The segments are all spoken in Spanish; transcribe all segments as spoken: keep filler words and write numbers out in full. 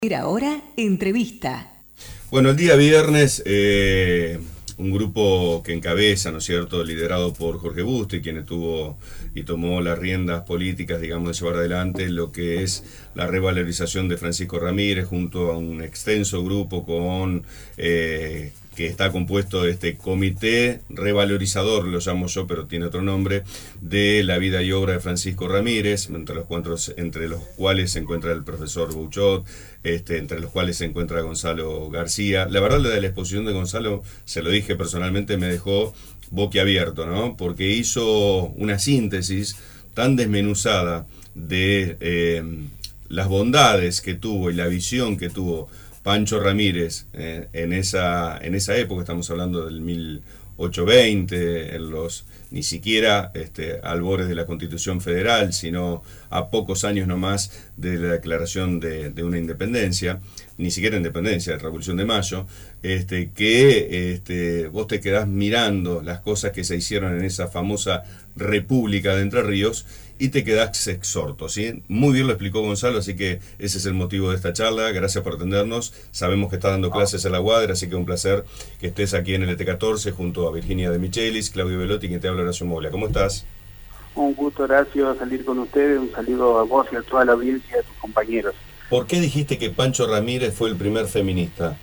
Ahora, entrevista. Bueno, el día viernes, eh, un grupo que encabeza, ¿no es cierto?, liderado por Jorge Busti, quien tuvo y tomó las riendas políticas, digamos, de llevar adelante lo que es la revalorización de Francisco Ramírez, junto a un extenso grupo con eh, que está compuesto de este comité revalorizador, lo llamo yo, pero tiene otro nombre, de la vida y obra de Francisco Ramírez, entre los, cuantos, entre los cuales se encuentra el profesor Bouchot, este, entre los cuales se encuentra Gonzalo García. La verdad, la de la exposición de Gonzalo, se lo dije personalmente, me dejó boquiabierto, ¿no? Porque hizo una síntesis tan desmenuzada de eh, las bondades que tuvo y la visión que tuvo Pancho Ramírez eh, en esa en esa época. Estamos hablando del mil ochocientos veinte, en los ni siquiera este, albores de la Constitución Federal, sino a pocos años nomás de la declaración de, de una independencia, ni siquiera independencia, de Revolución de Mayo, este, que este, vos te quedás mirando las cosas que se hicieron en esa famosa República de Entre Ríos y te quedás exhorto, ¿sí? Muy bien lo explicó Gonzalo, así que ese es el motivo de esta charla. Gracias por atendernos. Sabemos que está dando clases en la U A D E R, así que un placer que estés aquí en el E T catorce junto a Virginia de Michelis, Claudio Velotti, quien te habla, Horacio Moglia. ¿Cómo estás? Un gusto, Horacio, salir con ustedes. Un saludo a vos y a toda la audiencia, a tus compañeros. ¿Por qué dijiste que Pancho Ramírez fue el primer feminista?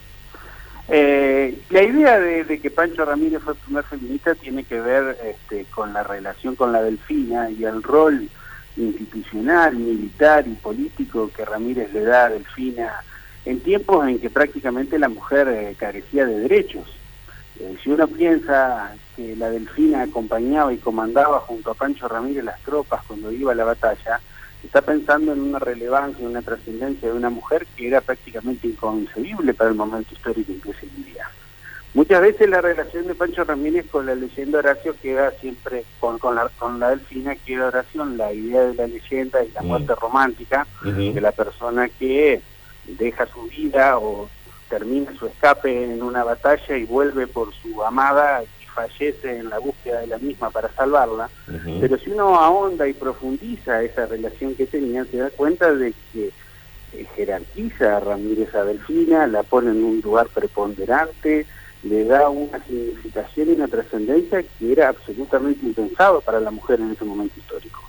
Eh, la idea de, de que Pancho Ramírez fue el primer feminista tiene que ver este, con la relación con la Delfina y el rol institucional, militar y político que Ramírez le da a Delfina en tiempos en que prácticamente la mujer eh, carecía de derechos. Eh, si uno piensa que la Delfina acompañaba y comandaba junto a Pancho Ramírez las tropas cuando iba a la batalla, está pensando en una relevancia, en una trascendencia de una mujer que era prácticamente inconcebible para el momento histórico en que se vivía. Muchas veces la relación de Pancho Ramírez con la leyenda Horacio queda siempre, con, con, la, con la Delfina queda Horacio en la idea de la leyenda y la muerte mm. romántica uh-huh. de la persona que deja su vida o termina su escape en una batalla y vuelve por su amada y fallece en la búsqueda de la misma para salvarla. Uh-huh. Pero si uno ahonda y profundiza esa relación que tenía, se da cuenta de que eh, jerarquiza a Ramírez a Delfina, la pone en un lugar preponderante, le da una significación y una trascendencia que era absolutamente impensado para la mujer en ese momento histórico.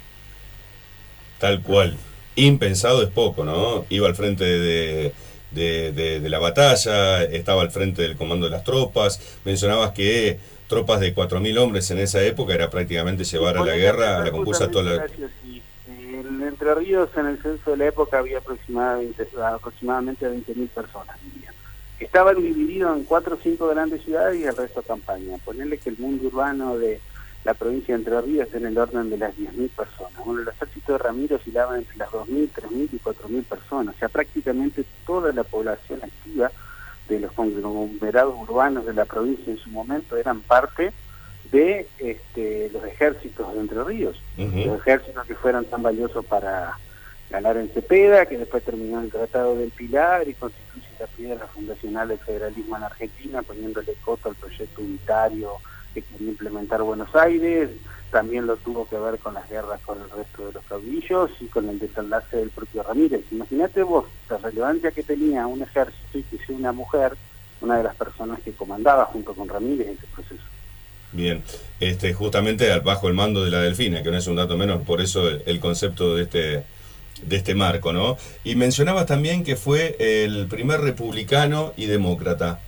Tal cual. Impensado es poco, ¿no? Iba al frente de... De, de, de la batalla, estaba al frente del comando de las tropas. Mencionabas que tropas de cuatro mil hombres en esa época era prácticamente llevar a la guerra, a la compulsa a toda la... Sí. En Entre Ríos, en el censo de la época, había aproximadamente, aproximadamente veinte mil personas, diría. Estaban divididos en cuatro o cinco grandes ciudades y el resto campaña. Ponerle que el mundo urbano de la provincia de Entre Ríos está en el orden de las diez mil personas. Bueno, el ejército de Ramiro oscilaba entre las dos mil, tres mil y cuatro mil personas. O sea, prácticamente toda la población activa de los conglomerados urbanos de la provincia en su momento eran parte de este, los ejércitos de Entre Ríos. Uh-huh. Los ejércitos que fueron tan valiosos para ganar en Cepeda, que después terminó en el Tratado del Pilar y constituye la piedra fundacional del federalismo en Argentina, poniéndole coto al proyecto unitario que quería implementar Buenos Aires. También lo tuvo que ver con las guerras con el resto de los caudillos y con el desenlace del propio Ramírez. Imagínate vos la relevancia que tenía un ejército y que sea una mujer, una de las personas que comandaba junto con Ramírez ese proceso. Bien, este, justamente bajo el mando de la Delfina, que no es un dato menor, por eso el, el concepto de este, de este marco, ¿no? Y mencionabas también que fue el primer republicano y demócrata.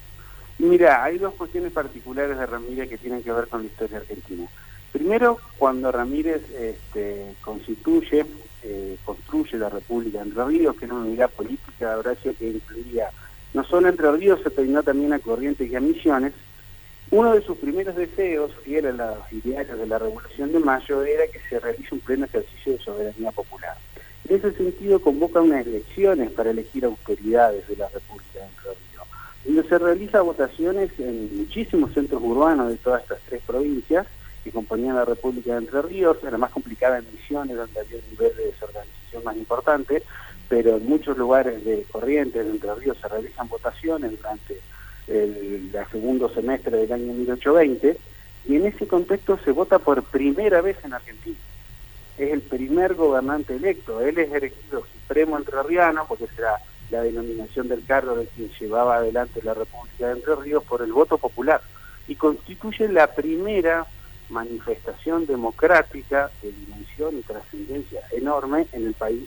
Mira, hay dos cuestiones particulares de Ramírez que tienen que ver con la historia argentina. Primero, cuando Ramírez este, constituye, eh, construye la República de Entre Ríos, que era una unidad política, Horacio, que incluía no solo Entre Ríos, sino también a Corrientes y a Misiones. Uno de sus primeros deseos, fiel a los idearios de la Revolución de Mayo, era que se realice un pleno ejercicio de soberanía popular. En ese sentido, convoca unas elecciones para elegir autoridades de la República de Entre Ríos, donde se realiza votaciones en muchísimos centros urbanos de todas estas tres provincias que componían la República de Entre Ríos. Era más complicada en Misiones, donde había un nivel de desorganización más importante, pero en muchos lugares de Corrientes, de Entre Ríos, se realizan votaciones durante el, el segundo semestre del año mil ochocientos veinte, y en ese contexto se vota por primera vez en Argentina. Es el primer gobernante electo. Él es elegido supremo entrerriano, porque será la denominación del cargo de quien llevaba adelante la República de Entre Ríos, por el voto popular, y constituye la primera manifestación democrática de dimensión y trascendencia enorme en el país.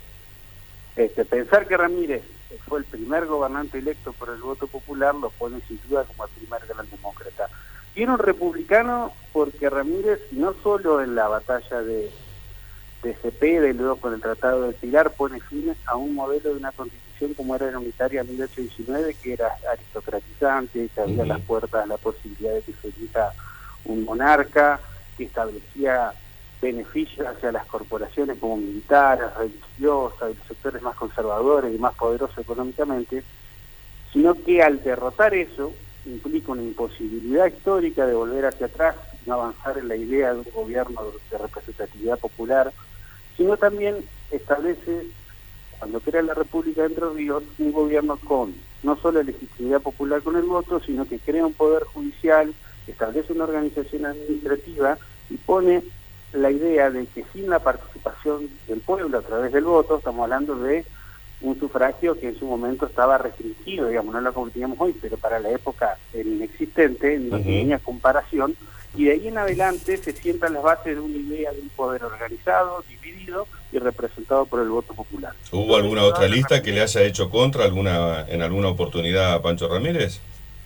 Este, pensar que Ramírez fue el primer gobernante electo por el voto popular lo pone sin duda como el primer gran demócrata. Y era un republicano porque Ramírez, no solo en la batalla de, de Cepeda y luego con el Tratado de Pilar, pone fin a un modelo de una constitución como era la unitaria mil ochocientos diecinueve, que era aristocratizante, que abría uh-huh. las puertas a la posibilidad de que se elija un monarca, que establecía beneficios hacia las corporaciones como militares, religiosas, y los sectores más conservadores y más poderosos económicamente, sino que al derrotar eso implica una imposibilidad histórica de volver hacia atrás, no avanzar en la idea de un gobierno de representatividad popular, sino también establece, cuando crea la República de Entre Ríos, un gobierno con no solo legitimidad popular con el voto, sino que crea un poder judicial, establece una organización administrativa y pone la idea de que sin la participación del pueblo a través del voto, estamos hablando de un sufragio que en su momento estaba restringido, digamos, no lo como teníamos hoy, pero para la época era inexistente, no uh-huh. tenía comparación, y de ahí en adelante se sientan las bases de una idea de un poder organizado, dividido y representado por el voto popular. ¿Hubo alguna otra lista que le haya hecho contra alguna en alguna oportunidad a Pancho Ramírez?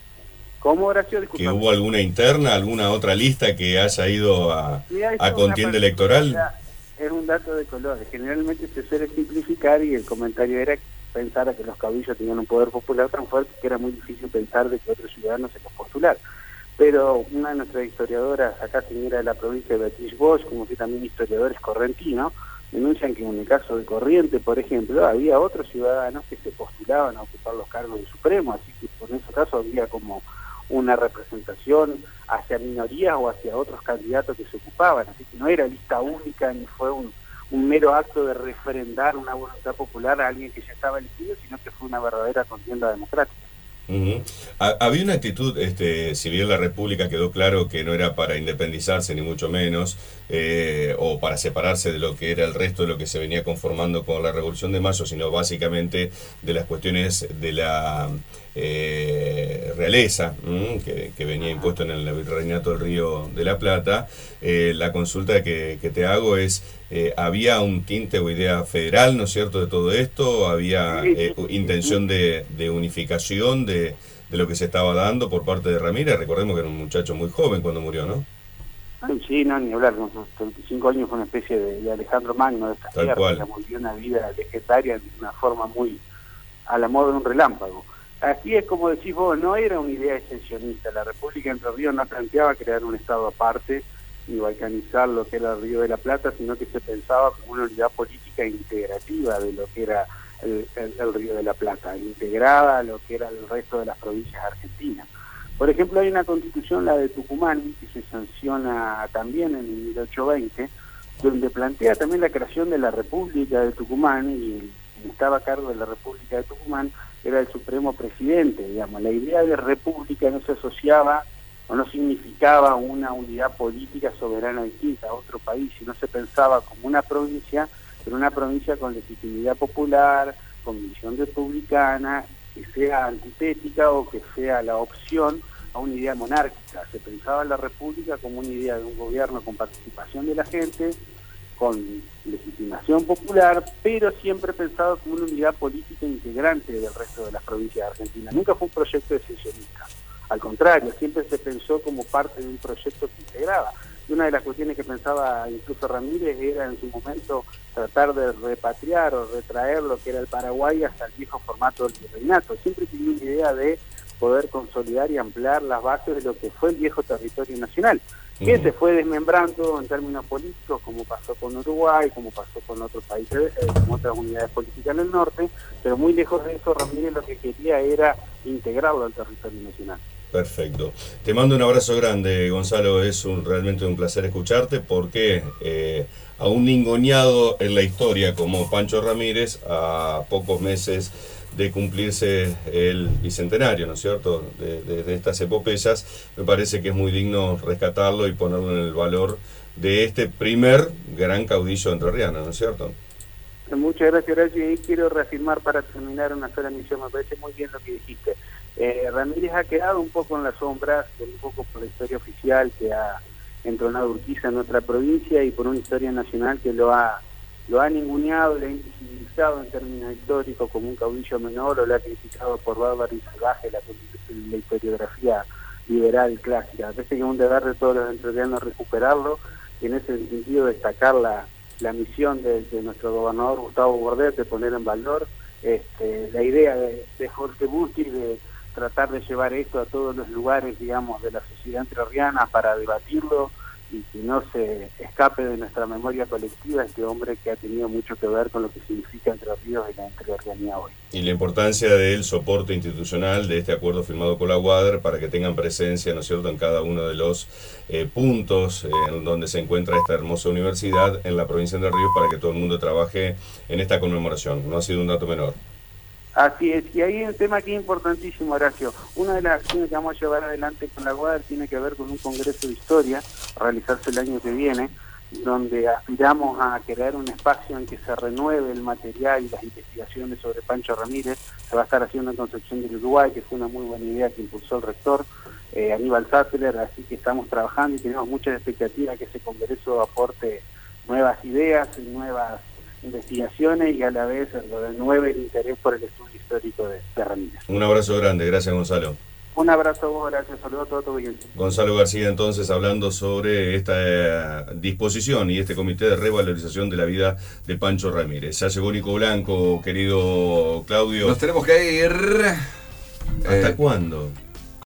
¿Cómo, Horacio? Disculpa. ¿Que hubo alguna interna, alguna otra lista que haya ido a, a contienda electoral? Es un dato de colores. Generalmente se suele simplificar y el comentario era pensar a que los caudillos tenían un poder popular tan fuerte que era muy difícil pensar de que otros ciudadanos se los postularan. Pero una de nuestras historiadoras, acá señora de la provincia de Beatriz Bosch, como que también historiadores correntinos, denuncian que en el caso de Corrientes, por ejemplo, había otros ciudadanos que se postulaban a ocupar los cargos de Supremo, así que en ese caso había como una representación hacia minorías o hacia otros candidatos que se ocupaban, así que no era lista única ni fue un, un mero acto de refrendar una voluntad popular a alguien que ya estaba elegido, sino que fue una verdadera contienda democrática. Uh-huh. Había una actitud, este, si bien la República quedó claro que no era para independizarse ni mucho menos, eh, o para separarse de lo que era el resto de lo que se venía conformando con la Revolución de Mayo, sino básicamente de las cuestiones de la eh, realeza, ¿m? que, que venía impuesto en el Virreinato del Río de la Plata. Eh, la consulta que, que te hago es, eh, ¿había un tinte o idea federal, ¿no es cierto?, de todo esto? ¿Había eh, intención de, de unificación de, de lo que se estaba dando por parte de Ramírez? Recordemos que era un muchacho muy joven cuando murió, ¿no? Sí, no, ni hablar, con sus veinticinco años fue una especie de, de Alejandro Magno de esta Tal tierra, cual. que vivió una vida legendaria de una forma muy a la moda de un relámpago. Así es como decís vos, no era una idea extensionista, la República de Entre Ríos no planteaba crear un estado aparte ni balcanizar lo que era el Río de la Plata, sino que se pensaba como una unidad política integrativa de lo que era el, el, el Río de la Plata, integrada a lo que era el resto de las provincias argentinas. Por ejemplo, hay una constitución, la de Tucumán, que se sanciona también en el mil ochocientos veinte, donde plantea también la creación de la República de Tucumán, y quien estaba a cargo de la República de Tucumán era el Supremo Presidente, digamos. La idea de república no se asociaba o no significaba una unidad política soberana distinta a otro país, sino se pensaba como una provincia, pero una provincia con legitimidad popular, con visión republicana, que sea antitética o que sea la opción a una idea monárquica. Se pensaba en la república como una idea de un gobierno con participación de la gente, con legitimación popular, pero siempre pensado como una unidad política integrante del resto de las provincias argentinas. Nunca fue un proyecto secesionista. Al contrario, siempre se pensó como parte de un proyecto que integraba. Y una de las cuestiones que pensaba incluso Ramírez era en su momento tratar de repatriar o retraer lo que era el Paraguay hasta el viejo formato del virreinato. Siempre tenía una idea de poder consolidar y ampliar las bases de lo que fue el viejo territorio nacional, que uh-huh. se fue desmembrando en términos políticos, como pasó con Uruguay, como pasó con otros países, eh, con otras unidades políticas en el norte, pero muy lejos de eso, Ramírez lo que quería era integrarlo al territorio nacional. Perfecto. Te mando un abrazo grande, Gonzalo. Es un, realmente un placer escucharte porque eh, a un ningoneado en la historia como Pancho Ramírez, a pocos meses de cumplirse el bicentenario, ¿no es cierto?, de, de, de estas epopeyas, me parece que es muy digno rescatarlo y ponerlo en el valor de este primer gran caudillo entrerriano, ¿no es cierto? Muchas gracias, Horacio. Y quiero reafirmar para terminar una sola misión, me parece muy bien lo que dijiste. Eh, Ramírez ha quedado un poco en las sombras, un poco por la historia oficial que ha entronado Urquiza en nuestra provincia y por una historia nacional que lo ha lo ha ninguneado, le ha invisibilizado en términos históricos como un caudillo menor, o lo ha criticado por bárbaro y salvaje la, la historiografía liberal clásica. Parece que es un deber de todos los entrerrianos recuperarlo y en ese sentido destacar la, la misión de, de nuestro gobernador Gustavo Bordet de poner en valor este, la idea de, de Jorge Busti de tratar de llevar esto a todos los lugares, digamos, de la sociedad entrerriana para debatirlo y que no se escape de nuestra memoria colectiva este hombre que ha tenido mucho que ver con lo que significa Entre Ríos y la entrerrianía hoy. Y la importancia del soporte institucional de este acuerdo firmado con la U A D E R para que tengan presencia, ¿no es cierto?, en cada uno de los eh, puntos eh, en donde se encuentra esta hermosa universidad en la provincia de Entre Ríos para que todo el mundo trabaje en esta conmemoración. No ha sido un dato menor. Así es, y hay un tema que es importantísimo, Horacio. Una de las acciones que vamos a llevar adelante con la U A D E R tiene que ver con un congreso de historia, a realizarse el año que viene, donde aspiramos a crear un espacio en que se renueve el material y las investigaciones sobre Pancho Ramírez. Se va a estar haciendo en Concepción del Uruguay, que fue una muy buena idea que impulsó el rector eh, Aníbal Sattler, así que estamos trabajando y tenemos muchas expectativas que ese congreso aporte nuevas ideas y nuevas investigaciones y a la vez renueve el interés por el estudio histórico de, de Ramírez. Un abrazo grande, gracias Gonzalo. Un abrazo a vos, gracias, saludos a todo tu audiencia. Gonzalo García entonces hablando sobre esta eh, disposición y este comité de revalorización de la vida de Pancho Ramírez. Ya llegó Nico Blanco, querido Claudio. Nos tenemos que ir. ¿Hasta eh, cuándo?